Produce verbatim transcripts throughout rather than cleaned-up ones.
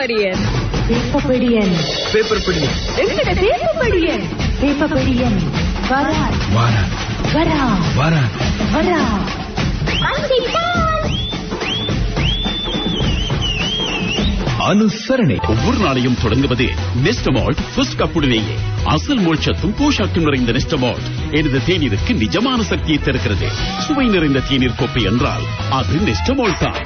பேப்பபடியன் பேப்பபடியன் பேப்பர்படியன் எங்கட பேப்பபடியன் பேப்பபடியன் வரா வாரா வரா வாரா வரா அனுசரணை ஒவ்வொரு நாளையும் தொடங்குவது நெஸ்டமால்ட் ஃபர்ஸ்ட் கப்புடனேயே. அசல் மோட்சத்தும் போஷாக்கும் நிறைந்த நெஸ்டமால்ட் எனது தேநீருக்கு நிஜமான சக்தியை தருகிறது. சுவை நிறைந்த தேநீர் கோப்பை என்றால் அது நெஸ்டமால்ட் தான்.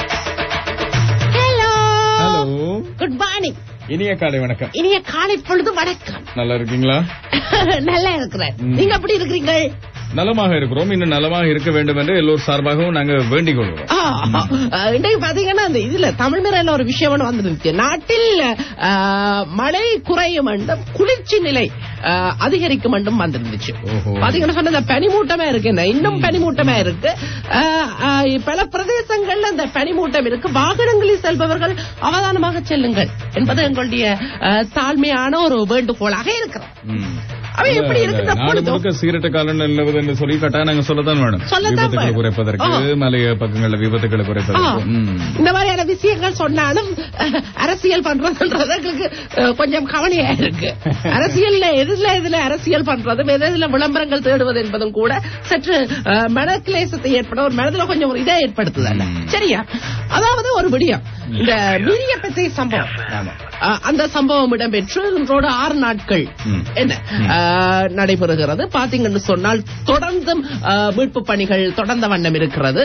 Hello hello, good morning. இனிய காலை வணக்கம். இனிய காலை பொழுது வணக்கம். நல்லா இருக்கீங்களா? நல்லா இருக்கிறேன். நீங்க எப்படி இருக்கிறீங்க? நலமாக இருக்கிறோம். இன்னும் நலமாக இருக்க வேண்டும் என்று எல்லோரும் சார்பாகவும் நாங்க வேண்டிக் கொள்கிறோம். இன்றைக்கு பாத்தீங்கன்னா அந்த இதுல தமிழ் முறையில ஒரு விஷயம் வந்துருந்துச்சு. நாட்டில் மழை குறையும் என்றும் குளிர்ச்சி நிலை அதிகரிக்கும் என்றும் வந்துருந்துச்சு. பாத்தீங்கன்னா சொன்ன பனிமூட்டமா இருக்கு, இன்னும் பனிமூட்டமா இருக்கு. பல பிரதேசங்கள்ல இந்த பனிமூட்டம் இருக்கு. வாகனங்களில் செல்பவர்கள் அவதானமாக செல்லுங்கள் என்பது எங்களுடைய தாழ்மையான ஒரு வேண்டுகோளாக இருக்கிறோம். அவை எப்படி இருக்கு? சீரட்ட காலம் நிலவுது என்று சொல்லி கட்டாயம் நாங்க சொல்லத்தான் வேணும். விபத்துக்களை குறைப்பதற்கு, மலைய பக்கங்கள்ல விபத்துக்களை குறைப்பதற்கு இந்த மாதிரியான விஷயங்கள் சொன்னாலும் அரசியல் பண்றதுன்றது எங்களுக்கு கொஞ்சம் கவலையா இருக்கு. அரசியல்ல எதுல எதுல அரசியல் பண்றதும் எதுல விளம்பரங்கள் தேடுவது என்பதும் கூட சற்று மனக்கிலேசத்தை ஏற்பட ஒரு மனதில் கொஞ்சம் ஒரு இதை ஏற்படுத்துதல்ல. சரியா? அதாவது ஒரு விடியம் இந்த மீரியப்பத்தை சம்பவம், அந்த சம்பவம் இடம்பெற்று இன்றோடு ஆறு நாட்கள் என்ன நடைபெறுகிறது. பாத்தீங்கன்னு சொன்னால் தொடர்ந்து மீட்பு பணிகள் தொடர்ந்த வண்ணம் இருக்கிறது.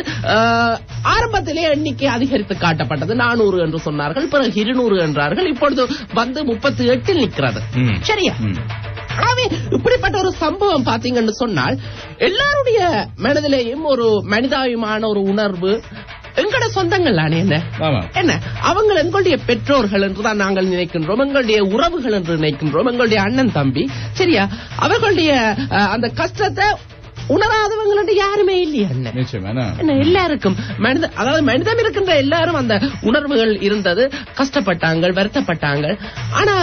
ஆரம்பத்திலே எண்ணிக்கை அதிகரித்து காட்டப்பட்டது. நானூறு என்று சொன்னார்கள், பிறகு இருநூறு என்றார்கள், இப்பொழுது வந்து முப்பத்தி எட்டில் நிற்கிறது. சரியா? ஆகவே இப்படிப்பட்ட ஒரு சம்பவம் பாத்தீங்கன்னு சொன்னால் எல்லாருடைய மனதிலேயும் ஒரு மனிதாபிமான ஒரு உணர்வு. எங்களோட சொந்தங்கள் தானே என்ன என்ன அவங்க எங்களுடைய பெற்றோர்கள் என்றுதான் நாங்கள் நினைக்கின்றோம், எங்களுடைய உறவுகள் என்று நினைக்கின்றோம், எங்களுடைய அண்ணன் தம்பி. சரியா? அவர்களுடைய அந்த கஷ்டத்தை உணராதவங்க யாருமே இல்லையா? என்ன எல்லாருக்கும் மனித அதாவது மனிதம் இருக்கின்ற எல்லாரும் அந்த உணர்வுகள் இருந்தது. கஷ்டப்பட்டாங்க, வருத்தப்பட்டாங்க. ஆனா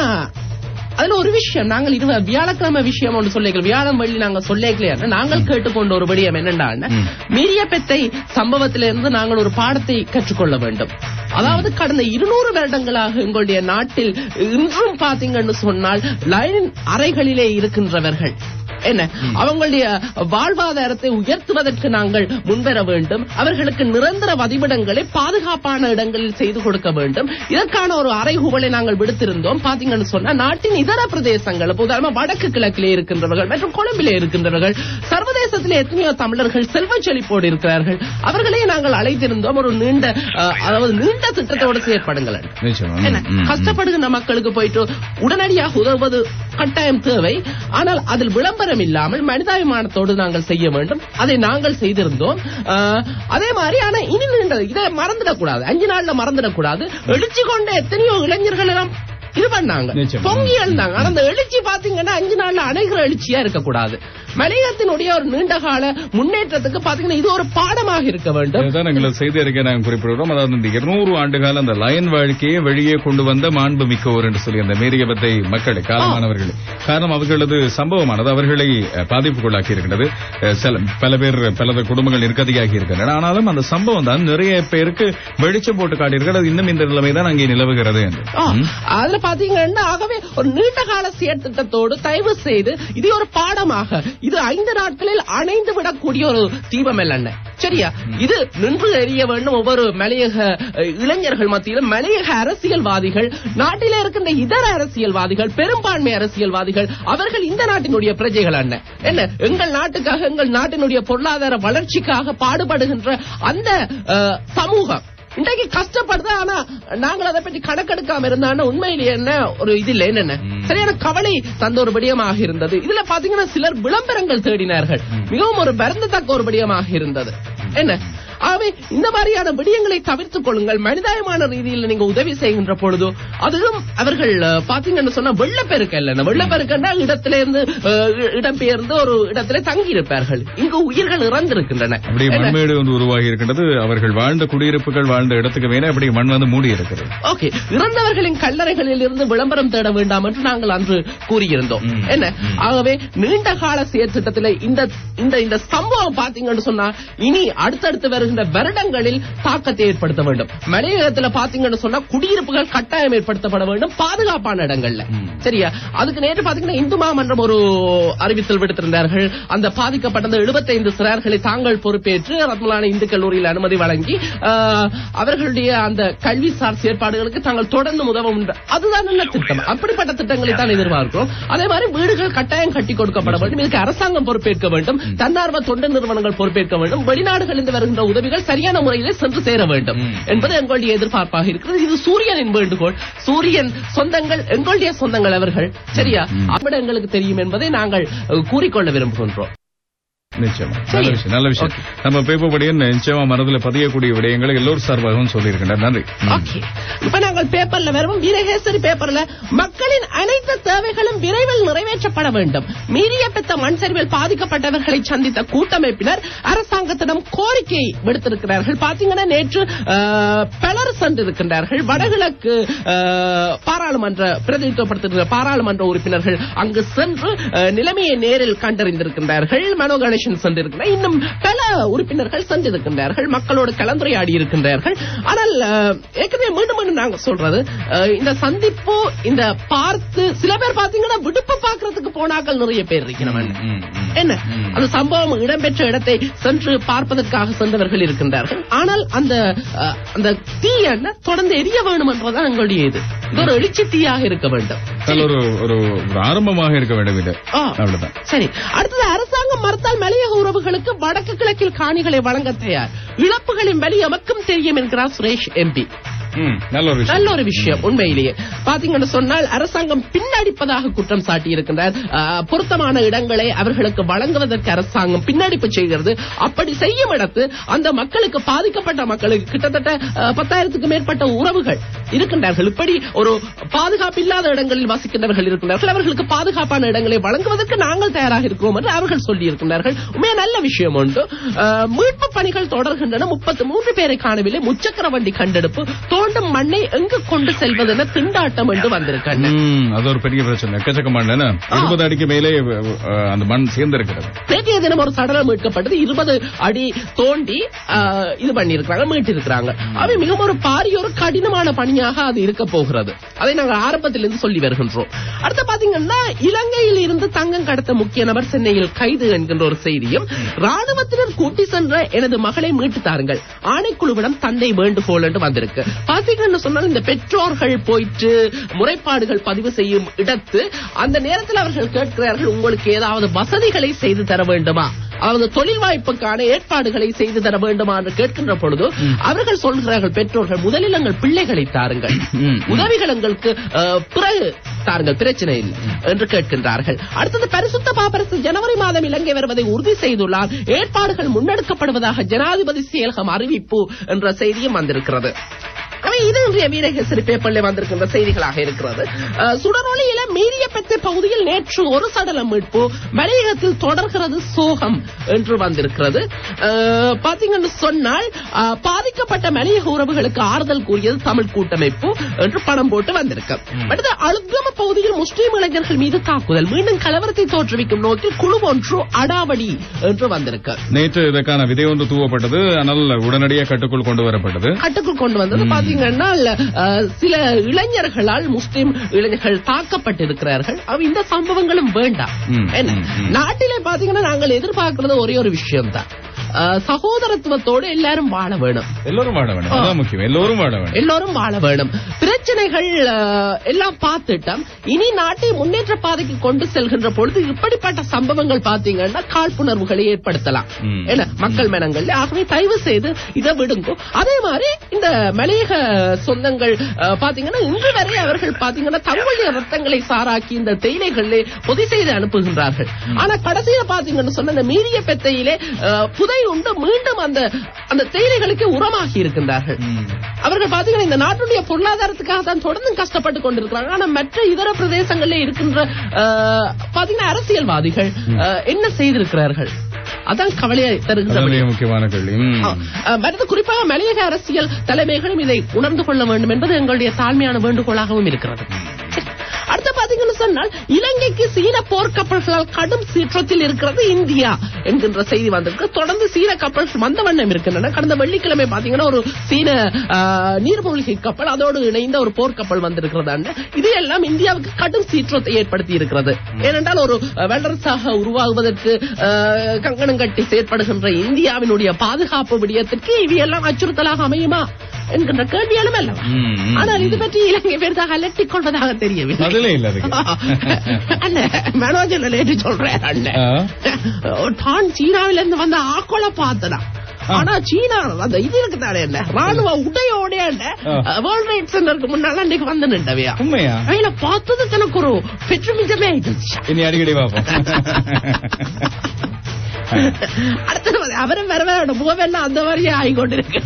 அதுல ஒரு விஷயம் நாங்கள் இது வியாழக்கிழமை விஷயம் ஒன்று சொல்லிக்கலாம், வியாழம் வெள்ளி நாங்கள் சொல்லிக்கலையா நாங்கள் கேட்டுக்கொண்ட ஒரு விடயம் என்னென்ன, மீரியப்பெத்தை சம்பவத்திலிருந்து நாங்கள் ஒரு பாடத்தை கற்றுக்கொள்ள வேண்டும். அதாவது கடந்த இருநூறு வருடங்களாக எங்களுடைய நாட்டில் இன்றும் பாத்தீங்கன்னு சொன்னால் லைன் அறைகளிலே இருக்கின்றவர்கள் என்ன அவங்களுடைய வாழ்வாதாரத்தை உயர்த்துவதற்கு நாங்கள் முன்வர வேண்டும். அவர்களுக்கு நிரந்தர வதிவிடங்களை பாதுகாப்பான இடங்களில் செய்து கொடுக்க வேண்டும். இதற்கான ஒரு அறைகூவலை நாங்கள் விடுத்திருந்தோம். பாத்தீங்கன்னு சொன்னா நாட்டின் இதர பிரதேசங்கள், உதாரணமா வடக்கு கிழக்கிலே இருக்கின்றவர்கள் மற்றும் கொழும்பிலே இருக்கின்றவர்கள், சர்வதேசத்திலே எத்தனையோ தமிழர்கள் செல்வ செழிப்போடு இருக்கிறார்கள். அவர்களே நாங்கள் அழைத்திருந்தோம். ஒரு நீண்ட அதாவது நீண்ட திட்டத்தோடு செயற்படுங்கள். கஷ்டப்படுகின்ற மக்களுக்கு போயிட்டு உடனடியாக உதவுவது கட்டாயம் தேவை. ஆனால் அதில் விளம்பரம் இல்லாமல் மனிதாபிமானத்தோடு நாங்கள் செய்ய வேண்டும். அதை நாங்கள் செய்திருந்தோம். அதே மாதிரி ஆனா இனி இதை மறந்துடக்கூடாது, அஞ்சு நாள்ல மறந்துடக்கூடாது. எழுச்சி கொண்ட எத்தனையோ இளைஞர்கள் எல்லாம் இது பண்ணாங்க, பொங்கி எழுந்தாங்க. ஆனா அந்த எழுச்சி பாத்தீங்கன்னா அஞ்சு நாள்ல அணைகிற எழுச்சியா இருக்கக்கூடாது. மனிதத்தினுடைய ஒரு நீண்ட கால முன்னேற்றத்துக்கு பாத்தீங்கன்னா இது ஒரு பாடமாக இருக்க வேண்டும். எங்களை செய்தி அறிக்கை நாங்கள் குறிப்பிடுகிறோம். அதாவது இந்த இருநூறு ஆண்டு கால அந்த லயன் வாழ்க்கையை வெளியே கொண்டு வந்த மாண்பு மிக்கவர் என்று சொல்லி அந்த மீரியபத்தை மக்களை காலமானவர்கள் காரணம் அவர்களது சம்பவமானது அவர்களை பாதிப்புக்குள்ளாக்கி இருக்கிறது. பல பேர் பல குடும்பங்கள் நிற்கதியாகி இருக்கின்றன. ஆனாலும் அந்த சம்பவம் தான் நிறைய பேருக்கு வெளிச்சம் போட்டு காட்டியிருக்கிறது. அது இன்னும் இந்த நிலைமைதான் அங்கே நிலவுகிறது என்று அதுல பாத்தீங்கன்னா ஆகவே ஒரு நீண்ட கால செயற்திட்டத்தோடு தயவு செய்து இது ஒரு பாடமாக இது ஐந்து நாட்களில் அணைந்து விடக்கூடிய ஒரு தீபம் அல்ல. சரியா? இது நின்று எறிய வேண்டும். ஒவ்வொரு மலையக இளைஞர்கள் மத்தியிலும் மலையக அரசியல்வாதிகள், நாட்டில் இருக்கின்ற இதர அரசியல்வாதிகள், பெரும்பான்மை அரசியல்வாதிகள், அவர்கள் இந்த நாட்டினுடைய பிரஜைகள் அல்ல. என்ன எங்கள் நாட்டுக்காக எங்கள் நாட்டினுடைய பொருளாதார வளர்ச்சிக்காக பாடுபடுகின்ற அந்த சமூகம் இன்றைக்கு கஷ்டப்படுது. ஆனா நாங்கள் அதை பற்றி கணக்கெடுக்காம இருந்தா உண்மையிலேயே என்ன ஒரு இது இல்லை என்னென்ன சரியான கவலை தந்த ஒரு விடயமாக இருந்தது. இதுல பாத்தீங்கன்னா சிலர் விளம்பரங்கள் தேடினார்கள். மிகவும் ஒரு வருந்தத்தக்க ஒரு விடயமாக இருந்தது. என்ன ஆகவே இந்த மாதிரியான விடயங்களை தவிர்த்துக் கொள்ளுங்கள். மனிதாயமான ரீதியில் நீங்க உதவி செய்கின்ற பொழுது அதுவும் அவர்கள் பாத்தீங்கன்னு சொன்னா வெள்ளப்பெருக்க இல்ல, வெள்ளப்பெருக்கா இடத்தில இருந்து இடம்பெயர்ந்து ஒரு இடத்திலே தங்கி இருப்பார்கள். இங்கு உயிர்கள் இறந்திருக்கின்றன. மண்மேடு வந்து உருவாகி இருக்கின்றது. அவர்கள் வாழ்ந்த குடியிருப்புகள் வாழ்ந்த இடத்துக்கு வேணா அப்படி மண் வந்து மூடி இருக்கிறது. ஓகே, இறந்தவர்களின் கல்லறைகளில் இருந்து விளம்பரம் தேட வேண்டாம் என்று நாங்கள் அன்று கூறியிருந்தோம். என்ன ஆகவே நீண்ட கால செயற்திட்டத்தில் இந்த இந்த சம்பவம் பாத்தீங்கன்னு சொன்னா இனி அடுத்தடுத்து வருகிற வருகின்ற வருடங்களில் தாக்கத்தை ஏற்படுத்த வேண்டும். மலையகத்தில் பாத்தீங்கன்னு சொன்னா குடியிருப்புகள் கட்டாயம் ஏற்படுத்தப்பட வேண்டும் பாதுகாப்பான இடங்கள்ல. சரியா? அதுக்கு நேற்று பாத்தீங்கன்னா இந்து மாமன்றம் ஒரு அறிவித்தல் விடுத்திருந்தார்கள். அந்த பாதிக்கப்பட்ட எழுபத்தைந்து சிறார்களை தாங்கள் பொறுப்பேற்று ரத்மலான இந்து கல்லூரியில் அனுமதி வழங்கி அவர்களுடைய அந்த கல்விசார் செயற்பாடுகளுக்கு தாங்கள் தொடர்ந்து உதவும். அதுதான் நல்ல திட்டம். அப்படிப்பட்ட திட்டங்களை தான் எதிர்பார்க்கிறோம். அதே மாதிரி வீடுகள் கட்டாயம் கட்டி கொடுக்கப்பட வேண்டும். இதுக்கு அரசாங்கம் பொறுப்பேற்க வேண்டும். தன்னார்வ தொண்டு நிறுவனங்கள் பொறுப்பேற்க வேண்டும். வெளிநாடுகளிலிருந்து வருகின்ற உதவிகள் சரியான முறையிலே சென்று சேர வேண்டும் என்பது எங்களுடைய எதிர்பார்ப்பாக இருக்கிறது. இது சூரியனின் வேண்டுகோள். சூரியன் சொந்தங்கள் எங்களுடைய சொந்தங்கள் அவர்கள். சரியா? அப்படி எங்களுக்கு தெரியும் என்பதை நாங்கள் கூறிக்கொள்ள விரும்புகின்றோம். நிச்சயமா நல்ல விஷயம் நல்ல விஷயம். நம்ம பேப்பர்படியும் நிச்சயமா மனதில் பதியக்கூடிய விடயங்களை எல்லோரும் சார்பாகவும் சொல்லியிருக்கின்றனர். நன்றி. இப்ப நாங்கள் பேப்பர்ல வரும் வீரகேசரி பேப்பர்ல மக்களின் அனைத்து தேவைகளும் விரைவில் நிறைவேற்றப்பட வேண்டும். மீறிய பெத்த மண் சரிவில் பாதிக்கப்பட்டவர்களை சந்தித்த கூட்டமைப்பினர் அரசாங்கத்திடம் கோரிக்கை விடுத்திருக்கிறார்கள். பாத்தீங்கன்னா நேற்று பலர் சென்றிருக்கின்றார்கள். வடகிழக்கு பாராளுமன்ற பிரதிநிதித்துவப்படுத்துகிற பாராளுமன்ற உறுப்பினர்கள் அங்கு சென்று நிலைமையை நேரில் கண்டறிந்திருக்கின்றார்கள். மனோ கணேசன் சென்றிருக்கிறார். இன்னும் பல உறுப்பினர்கள் சென்றிருக்கின்றார்கள். மக்களோடு கலந்துரையாடி இருக்கின்றார்கள். ஆனால் ஏற்கனவே மீண்டும் மீண்டும் நாங்கள் சொல்றது இந்த சந்திப்பு இந்த பார்த்து சில பேர் பாத்தீங்கன்னா விடுப்பு பார்க்கறதுக்கு போனாக்கள் நிறைய பேர் இருக்கிறவன் என்ன அந்த சம்பவம் இடம்பெற்ற இடத்தை சென்று பார்ப்பதற்காக சென்றவர்கள் இருக்கின்றார்கள். ஆனால் அந்த அந்த தீ என்ன தொடர்ந்து எரிய வேண்டும் என்றதான் எங்களுடைய இது ஒரு எழுச்சி தீயாக இருக்க வேண்டும். ஒரு ஆரம்பமாக இருக்க வேண்டும். இது அவ்வளவுதான். சரி. அடுத்தது அரசாங்கம் மறுத்தால் மலையக உறவுகளுக்கு வடக்கு கிழக்கில் காணிகளை வழங்க தயார். இழப்புகளின் வலி எமக்கும் தெரியும் என்கிறார் சுரேஷ் எம்பி. நல்ல ஒரு விஷயம். உண்மையிலேயே பாத்தீங்கன்னு சொன்னால் அரசாங்கம் பின்னடிப்பதாக குற்றம் சாட்டி இருக்கின்றார். பொருத்தமான இடங்களை அவர்களுக்கு வழங்குவதற்கு அரசாங்கம் பின்னடிப்பு செய்கிறது. அப்படி செய்யும் இடத்து அந்த மக்களுக்கு பாதிக்கப்பட்ட மக்களுக்கு கிட்டத்தட்ட பத்தாயிரத்துக்கு மேற்பட்ட உறவுகள் இருக்கின்றார்கள். இப்படி ஒரு பாதுகாப்பு இல்லாத இடங்களில் வசிக்கின்றவர்கள் இருக்கின்றார்கள். அவர்களுக்கு பாதுகாப்பான இடங்களை வழங்குவதற்கு நாங்கள் தயாராக இருக்கிறோம் என்று அவர்கள் சொல்லி இருக்கின்றார்கள். உண்மையா நல்ல விஷயம் ஒன்று. மீட்பு பணிகள் தொடர்கின்றன. முப்பத்தி மூன்று பேரை காணவில்லை. முச்சக்கர வண்டி கண்டெடுப்பு தோண்டும் மண்ணை எங்கு கொண்டு செல்வதென திண்டாட்டம் என்று வந்திருக்காங்க. அது ஒரு பெரிய பிரச்சனை. எக்கச்சக்கமான இருபது அடிக்கு மேலே அந்த மண் சேர்ந்திருக்கிறது. நேற்றைய தினம் ஒரு சடலம் மீட்கப்பட்டது. இருபது அடி தோண்டி இது பண்ணிருக்காங்க, மீட்டிருக்கிறாங்க. அவை மிகவும் ஒரு பாரிய ஒரு கடினமான பணியாக அது இருக்க போகிறது. அதை நாங்கள் ஆரம்பத்திலிருந்து சொல்லி வருகின்றோம். அடுத்து பாத்தீங்கன்னா இலங்கையில் இருந்து தங்கம் கடத்த முக்கிய நபர் சென்னையில் கைது என்கின்ற ஒரு செய்தியும், ராணுவத்தினர் கூட்டி சென்ற எனது மகளை மீட்டு தாருங்கள் ஆணைக்குழுவிடம் தந்தை வேண்டுகோள் என்று வந்திருக்கு. பாத்தீங்கன்னு சொன்னால் இந்த பெற்றோர்கள் போயிட்டு முறைப்பாடுகள் பதிவு செய்யும் இடத்து அந்த நேரத்தில் அவர்கள் கேட்கிறார்கள், உங்களுக்கு ஏதாவது வசதிகளை செய்து தர வேண்டுமா, அதாவது தொழில் வாய்ப்புக்கான ஏற்பாடுகளை செய்து தர வேண்டுமா என்று கேட்கின்ற பொழுது அவர்கள் சொல்கிறார்கள், பெற்றோர்கள் முதலில் எங்கள் பிள்ளைகளை தாருங்கள், உதவிகள் எங்களுக்கு பிறகு தாருங்கள், பிரச்சனை இல்லை என்று கேட்கின்றார்கள். அடுத்தது பரிசுத்த பாப்பரசு ஜனவரி மாதம் இலங்கை வருவதை உறுதி செய்துள்ளார். ஏற்பாடுகள் முன்னெடுக்கப்படுவதாக ஜனாதிபதி செயலகம் அறிவிப்பு என்ற செய்தியும் வந்திருக்கிறது. இது இன்றைய வீரகேசரி பேப்பர்ல வந்திருக்கின்ற செய்திகளாக இருக்கிறது. சுடரொலியில மீரியப்பெத்த பகுதியில் நேற்று ஒரு சடலம் மீட்பு, மலையகத்தில் தொடர்கிறது சோகம் என்று வந்திருக்கிறது. பாத்தீங்கன்னு சொன்னால் பாதிக்கப்பட்ட மலையக உறவுகளுக்கு ஆறுதல் கூறியது தமிழ் கூட்டமைப்பு என்று பணம் போட்டு வந்திருக்கு. அடுத்து அழுத்தம பகுதியில் முஸ்லீம் இளைஞர்கள் மீது தாக்குதல், மீண்டும் கலவரத்தை தோற்றுவிக்கும் நோக்கில் குழு ஒன்று அடாவடி என்று வந்திருக்கு. நேற்று இதற்கான விதை ஒன்று தூவப்பட்டது. ஆனால் உடனடியாக கட்டுக்குள் கொண்டு வரப்பட்டது. கட்டுக்குள் கொண்டு வந்தது பாத்தீங்கன்னா சில இளைஞர்களால் முஸ்லிம் இளைஞர்கள் தாக்கப்பட்டிருக்கிறார்கள். இந்த சம்பவங்களும் வேண்டாம். நாட்டிலே பாத்தீங்கன்னா நாங்கள் எதிர்பார்க்கிறது ஒரே ஒரு விஷயம் தான், சகோதரத்துவத்தோடு எல்லாரும் வாழ வேணும். எல்லோரும் வாழ வேணும். அதான் முக்கியம். எல்லோரும் வாழ வேணும். எல்லோரும் வாழ வேணும். பிரச்சனைகள் எல்லாம் பார்த்துட்டோம். இனி நாட்டை முன்னேற்ற பாதைக்கு கொண்டு செல்கின்ற பொழுது இப்படிப்பட்ட சம்பவங்கள் பாத்தீங்கன்னா காழ்ப்புணர்வுகளை ஏற்படுத்தலாம் மக்கள் மனங்கள். ஆகவே தயவு செய்து இதை விடுங்க. அதே மாதிரி இந்த மலையக சொந்தங்கள் பாத்தீங்கன்னா இன்று வரை அவர்கள் பாத்தீங்கன்னா தங்களுடைய ரத்தங்களை சாராக்கி இந்த தேயிலைகளிலே பொதி செய்து அனுப்புகின்றார்கள். ஆனா கடைசியில பாத்தீங்கன்னு சொன்ன இந்த மீறிய பெத்தையிலே புதை உண்டு மீண்டும் அந்த அந்த தேயிலைகளுக்கு உரமாகி இருக்கின்றார்கள். அவர்கள் பாத்தீங்கன்னா இந்த நாட்டுடைய பொருளாதாரத்துக்காக தான் தொடர்ந்து கஷ்டப்பட்டு கொண்டிருக்கிறார்கள். ஆனா மற்ற இதர பிரதேசங்களில் இருக்கின்ற பாத்தீங்கன்னா அரசியல்வாதிகள் என்ன செய்திருக்கிறார்கள்? அதான் கவலையை தருகின்ற முக்கியமான கேள்வி. மற்ற குறிப்பாக மலையக அரசியல் தலைமைகளும் இதை உணர்ந்து கொள்ள வேண்டும் என்பது எங்களுடைய தாழ்மையான வேண்டுகோளாகவும் இருக்கிறது. அடுத்து பாத்தீங்கன்னா சொன்னால் இலங்கைக்கு சீன போர்க்கப்பல்களால் கடும் சீற்றத்தில் இருக்கிறது இந்தியா என்கின்ற செய்தி வந்திருக்கு. தொடர்ந்து சீன கப்பல் வந்த வண்ணம் இருக்கின்றன. கடந்த வெள்ளிக்கிழமை பாத்தீங்கன்னா ஒரு சீன நீர்மூழ்கி கப்பல் அதோடு இணைந்த ஒரு போர்க்கப்பல் வந்திருக்கிறது. இது எல்லாம் இந்தியாவுக்கு கடும் சீற்றத்தை ஏற்படுத்தி இருக்கிறது. ஏனென்றால் ஒரு வல்லரசாக உருவாகுவதற்கு கங்கணம் கட்டி செயற்படுகின்ற இந்தியாவினுடைய பாதுகாப்பு விடயத்திற்கு இவையெல்லாம் அச்சுறுத்தலாக அமையுமா என்கின்ற கேள்வியாலும் அல்லவா? ஆனால் இது பற்றி இலங்கை பெரிதாக அலட்டிக் கொள்வதாக தெரியவில்லை. மனோஜன் லேட்டு சொல்றேன் தான் சீனாவில இருந்து வந்த ஆக்கோளை பார்த்தனா. ஆனா சீனா அந்த இது இருக்குதானே என்ன ராணுவ உடையோட வேர்ல்ட் ட்ரேட் சென்டருக்கு முன்னால அன்றைக்கு வந்து நின்றவையா உண்மையா அதுல பார்த்தது எனக்கு ஒரு பெற்றுமிச்சமே ஆயிடுச்சு. இனி அடிக்கடி பார்ப்போம். அடுத்தது அவரும் வரவேட முகவெல்லாம் அந்த மாதிரியே ஆகிக்கொண்டிருக்கு.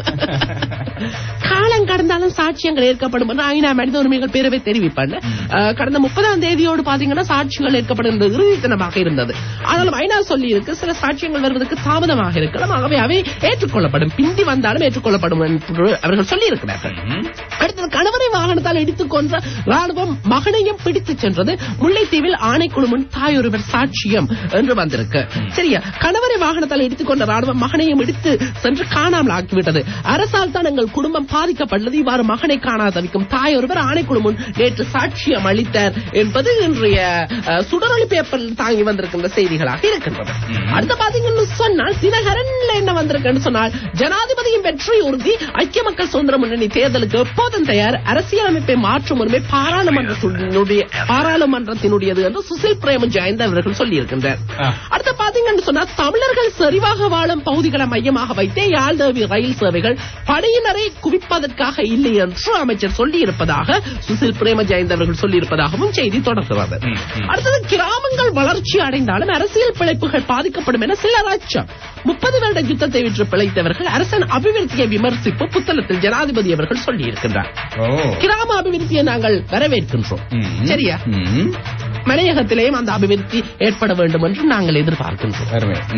காலம் கடந்தாலும் சாட்சியங்கள் ஏற்கப்படும் என்று ஐநா மனித உரிமைகள் பேரவை தெரிவிப்பாங்க. கடந்த முப்பதாம் தேதியோடு பாத்தீங்கன்னா சாட்சிகள் ஏற்கப்படுகின்ற இறுதி தினமாக இருந்தது. ஆனாலும் ஐநா சொல்லி இருக்கு சில சாட்சியங்கள் வருவதற்கு தாமதமாக இருக்கலாம். ஆகவே அவை ஏற்றுக்கொள்ளப்படும், பிந்தி வந்தாலும் ஏற்றுக்கொள்ளப்படும் என்று அவர்கள் சொல்லி இருக்கிறார்கள். அடுத்தது கணவரை வாகனத்தால் இடித்துக் கொன்ற ராணுவம் மகனையும் பிடித்துச் சென்றது. முல்லைத்தீவில் ஆணைக்குழு முன் தாயொருவர் சாட்சியம் என்று வந்திருக்கு. சரியா, கணவரை வாகனத்தால் இடித்துக் கொண்ட ராணுவம் மகனையும் இடித்து சென்று காணாமல் ஆக்கிவிட்டது. அரசால் தான் எங்கள் குடும்பம் பாதிக்கப்பட்டது. இவ்வாறு மகனை காணாத தவிக்கும் தாயொருவர் ஆணைக்குழு முன் நேற்று சாட்சியம் அளித்தார் என்பது இன்றைய சுடரொளி பேப்பரில் தாங்கி வந்திருக்கின்ற செய்திகளாக இருக்கின்றது. அடுத்த பாத்தீங்கன்னு சொன்னால் தினகரன்ல என்ன வந்திருக்குன்னு சொன்னால் ஜனாதிபதியின் வெற்றி உறுதி, ஐக்கிய மக்கள் சுதந்திர முன்னணி தேர்தலுக்கு எப்போதும் தயார், அரசியலமைப்பை மாற்றும் உரிமை பாராளுமன்றத்தினுடைய பாராளுமன்றத்தினுடையது என்று சுசில் பிரேம ஜெயந்த் அவர்கள் சொல்லியிருக்கின்றார். அடுத்த பாத்தீங்கன்னு சொன்னா தமிழர்கள் செறிவாக வாழும் பகுதிகளை மையமாக வைத்தே யாழ்தேவி ரயில் சேவைகள் படையினரை குவிப்பதற்காக இல்லை என்று அமைச்சர் சொல்லி இருப்பதாக சுசில் பிரேம ஜெயந்த் அவர்கள் சொல்லி இருப்பதாகவும் செய்தி தொடர்கிறது. அடுத்தது கிராமங்கள் வளர்ச்சி அடைந்தாலும் அரசியல் பிழைப்புகள் பாதிக்கப்படும் என சிலர் அச்சம். முப்பது வருட யுத்தத்தை விற்று பிழைத்தவர்கள் அரசின் அபிவிருத்தியை விமர்சிப்பு புத்தகத்தில் ஜனாதிபதி அவர்கள் சொல்லி இருக்கின்றார். கிராம அபிவிருத்தியை நாங்கள் வரவேற்கின்றோம். சரியா, மலையகத்திலேயும் அந்த அபிவிருத்தி ஏற்பட வேண்டும் என்று நாங்கள் எதிர்பார்க்கின்றோம்.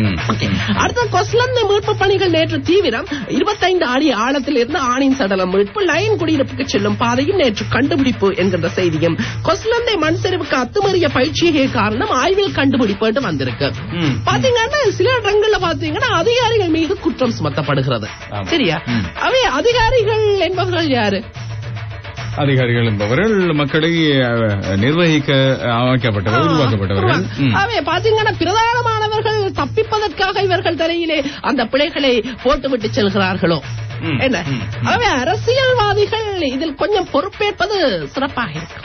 அடுத்த கொஸ்லந்தை மீட்பு பணிகள் நேற்று தீவிரம். இருபத்தைந்து அடி ஆழத்தில் இருந்து ஆணின் சடலம் மீட்பு, லயன் குடியிருப்புக்கு செல்லும் பாதையும் நேற்று கண்டுபிடிப்பு என்கின்ற செய்தியும் கொஸ்லந்தை மண் சரிவுக்கு அத்துமீறிய பயிற்சியே காரணம் ஆய்வில் கண்டுபிடிப்பு என்று வந்திருக்கு. பாத்தீங்கன்னா சில இடங்கள்ல பாத்தீங்கன்னா அதிகாரிகள் மீது குற்றம் சுமத்தப்படுகிறது. சரியா, அவை அதிகாரிகள் என்பவர்கள் யாரு? அதிகாரிகள் என்பவர்கள் மக்களை நிர்வகிக்க அமைக்கப்பட்டவர்கள், உருவாக்கப்பட்டவர்கள். அவை பாத்தீங்கன்னா பிரதானமானவர்கள் தப்பிப்பதற்காக இவர்கள் தலையிலே அந்த பிழைகளை போட்டுவிட்டு செல்கிறார்களோ என்ன? அவை அரசியல்வாதிகள் இதில் கொஞ்சம் பொறுப்பேற்பது சிறப்பாக இருக்கும்.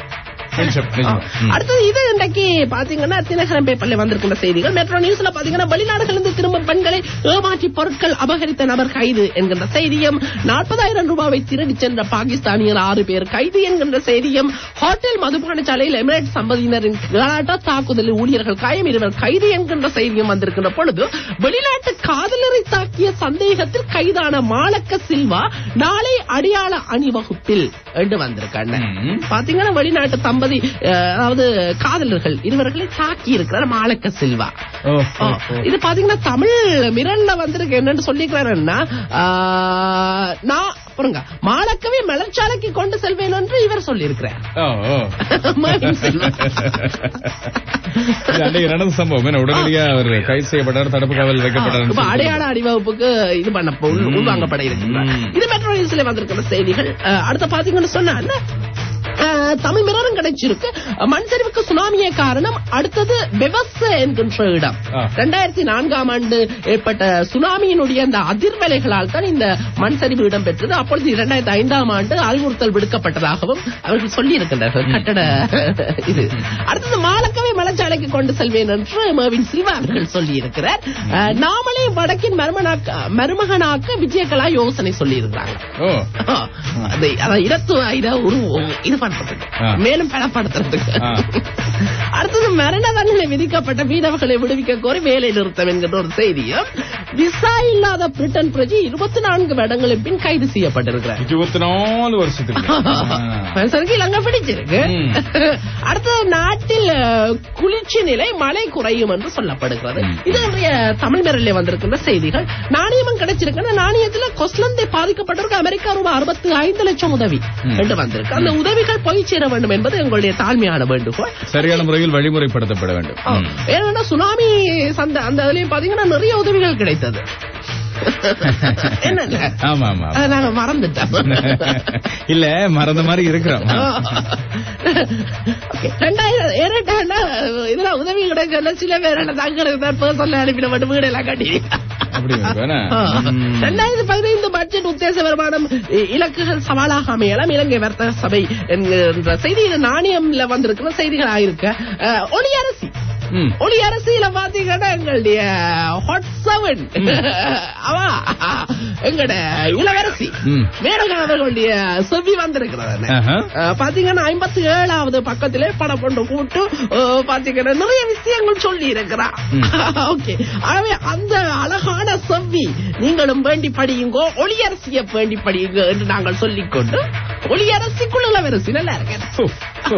அடுத்தது இது இன்றைக்கு பாத்தீங்கன்னா தினகரன் பேப்பர்ல வந்திருக்கிற செய்திகள். மெட்ரோ நியூஸ்ல பாத்தீங்கன்னா வெளிநாடுகளிலிருந்து திரும்ப பெண்களை ஏமாற்றி பொருட்கள் அபகரித்த நபர் கைது என்கின்ற செய்தியும், நாற்பதாயிரம் ரூபாவை திருடி சென்ற பாகிஸ்தானியர் ஆறு பேர் கைது என்கின்ற செய்தியும், ஹோட்டல் மதுபான சாலையில் எமிரேட் சம்பதியினரின் கலாட்டா தாக்குதலில் ஊழியர்கள் காயம், இருவர் கைது என்கின்ற செய்தியும் வந்திருக்கின்ற பொழுது வெளிநாட்டு காதலரை தாக்கிய சந்தேகத்தில் கைதான மாலக்க சில்வா நாளை அடையாள அணிவகுப்பில் என்று வந்திருக்காங்க. பாத்தீங்கன்னா வெளிநாட்டு தம்பதி அதாவது காதலர்கள் இருவர்களை தாக்கி இருக்கிறார் மாலக்க சில்வா. இது பாத்தீங்கன்னா தமிழ் மிரல்ல வந்திருக்கு. என்னன்னு சொல்லிக்கிறாருன்னா, நான் பாருங்க மாலக்கவே மலர்ச்சாலைக்கு கொண்டு செல்வேன் என்று இவர் சொல்லியிருக்கிறார். நடந்த சம்பவம் உடனடியாக அவர் கைது செய்யப்பட்டார், தடுப்பு காவல் வைக்கப்பட்டார். அடையாள அணிவகுப்புக்கு இது பண்ண உள்வாங்கப்பட இருக்கிறார். இது மெட்ரோ நியூஸ்ல வந்திருக்கிற செய்திகள். அடுத்த பாத்தீங்கன்னு சொன்னா தமிழ் மிரரும் கிடைச்சிருக்கு. மண் சரிவுக்கு சுனாமியே காரணம். அடுத்தது பெவஸ் என்கின்ற இடம். இரண்டாயிரத்தி நான்காம் ஆண்டு ஏற்பட்ட சுனாமியினுடைய அந்த அதிர்வலைகளால் தான் இந்த மண் சரிவு இடம் பெற்றது. அப்பொழுது இரண்டாயிரத்தி ஐந்தாம் ஆண்டு அறிவுறுத்தல் விடுக்கப்பட்டதாகவும் அவர்கள் சொல்லி இருக்கின்றார்கள். கட்டட இது. அடுத்தது மாலக்கவை மலச்சாலைக்கு கொண்டு செல்வேன் என்று மேவின் சில்வா அவர்கள் சொல்லி இருக்கிறார். நாமளே வடக்கின் மருமகனாக்க விஜயகலா யோசனை சொல்லி இருக்கிறாங்க. இது பண்றது மேலும் பலப்படுத்துறதுக்கு. அடுத்தது மரண தண்டனை விதிக்கப்பட்ட மீனவர்களை விடுவிக்க கோரி வேலை நிறுத்தம் என்கிற ஒரு செய்தியும், விசா இல்லாத பிரிட்டன் பிரஜை இருபத்தி நான்கு வருடங்களின் பின் கைது செய்யப்பட்டிருக்கிறார். இருபத்தி நாலு வருஷத்துக்கு இலங்கை பிடிச்சிருக்கு. அடுத்தது நாட்டில் குளிர்ச்சி நிலை மழை குறையும் என்று சொல்லப்படுகிறது. இது இன்றைய தமிழ் மிரரிலே வந்திருக்கின்ற செய்திகள். நாணயமும் கிடைச்சிருக்கு. நாணயத்தில் கொஸ்லந்தை பாதிக்கப்பட்டிருக்கு. அமெரிக்கா ரூபாய் அறுபத்தி ஐந்து லட்சம் உதவி என்று வந்திருக்கு. அந்த உதவிகள் போய் சேர வேண்டும் என்பது எங்களுடைய தாழ்மையான வேண்டுகோள். சரியான முறையில் வழிமுறைப்படுத்தப்பட வேண்டும். ஏன்னா சுனாமி சந்தை அந்த அதுலயும் பாத்தீங்கன்னா நிறைய உதவிகள் கிடைத்தது. என்ன ஆமா ஆமா நாங்க மறந்துட்டோம். இல்ல மறந்த மாதிரி இருக்கிறோம். இதெல்லாம் உதவி கிடைக்கல. சில பேர் தங்களுக்கு சொல்ல அனுப்பின மட்டும் வீடு எல்லாம் கட்டி. இரண்டாயிரத்தி பதினைந்து பட்ஜெட் உத்தேச வருமானம் இலக்குகள் சவாலாக அமையலாம். இலங்கை வர்த்தக சபை என்கிற செய்தியில் நாணயம்ல வந்திருக்கிற செய்திகள் ஆயிருக்க. ஒளி அரசி ஒளி அரசியல பாத்தீங்கன்னா எங்களுடைய ஹாட் செவன் அவா எங்கட இளவரசி மேனகா அவர்களுடைய செவி வந்திருக்கிறது. பாத்தீங்கன்னா ஐம்பத்தி ஏழாவது பக்கத்திலே படம் கொண்டு கூட்டு பாத்தீங்கன்னா நிறைய விஷயங்கள் சொல்லி இருக்கிறார். ஓகே, ஆகவே அந்த அழகான செவ்வி நீங்களும் வேண்டி படியுங்கோ, ஒளியரசிய வேண்டி படியுங்க என்று நாங்கள் சொல்லிக்கொண்டு ஒளியரசிக்குள் இளவரசி நல்லா இருக்க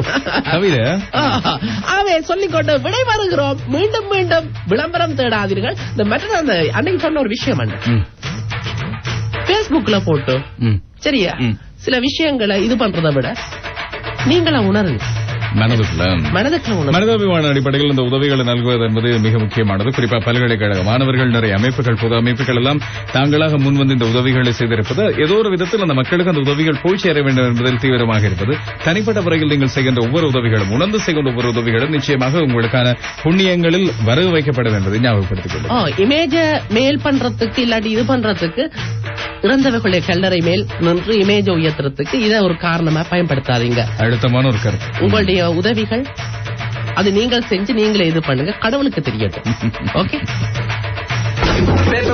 ஆகவே சொல்லிக்கொண்டு விடை வருகிறோம். மீண்டும் மீண்டும் விளம்பரம் தேடாதீர்கள். இந்த மற்ற அந்த அன்னைக்கு சொன்ன ஒரு விஷயம் பேஸ்புக்ல போட்டு சரியா சில விஷயங்களை இது பண்றதை விட நீங்களா உணருங்க. மனதாபிமான அடிப்படையில் இந்த உதவிகளை நல்குவது என்பது மிக முக்கியமானது. குறிப்பாக பல்கலைக்கழக மாணவர்கள், நிறைய அமைப்புகள், பொது அமைப்புகள் எல்லாம் தாங்களாக முன்வந்து இந்த உதவிகளை செய்திருப்பது ஏதோ ஒரு விதத்தில் அந்த மக்களுக்கு அந்த உதவிகள் போய் சேர வேண்டும் என்பதில் தீவிரமாக இருப்பது. தனிப்பட்ட முறையில் நீங்கள் செய்கின்ற ஒவ்வொரு உதவிகளும், உணர்ந்து செய்கின்ற ஒவ்வொரு உதவிகளும் நிச்சயமாக உங்களுக்கான புண்ணியங்களில் வரவு வைக்கப்படும் என்பதை ஞாபகப்படுத்திக் கொள்ளும். இமேஜ மேல் பண்றதுக்கு இல்லாட்டி இது பண்றதுக்கு இறந்தவர்களுடைய கல்லறை மேல் நின்று இமேஜ உயர்த்துறதுக்கு இதை ஒரு காரணமா பயன்படுத்தாதீங்க. அழுத்தமான ஒரு கருத்து. உங்களுடைய உதவிகள் அது நீங்கள் செஞ்சு நீங்களே இது பண்ணுங்க, கடவுளுக்கு தெரியட்டும். ஓகே.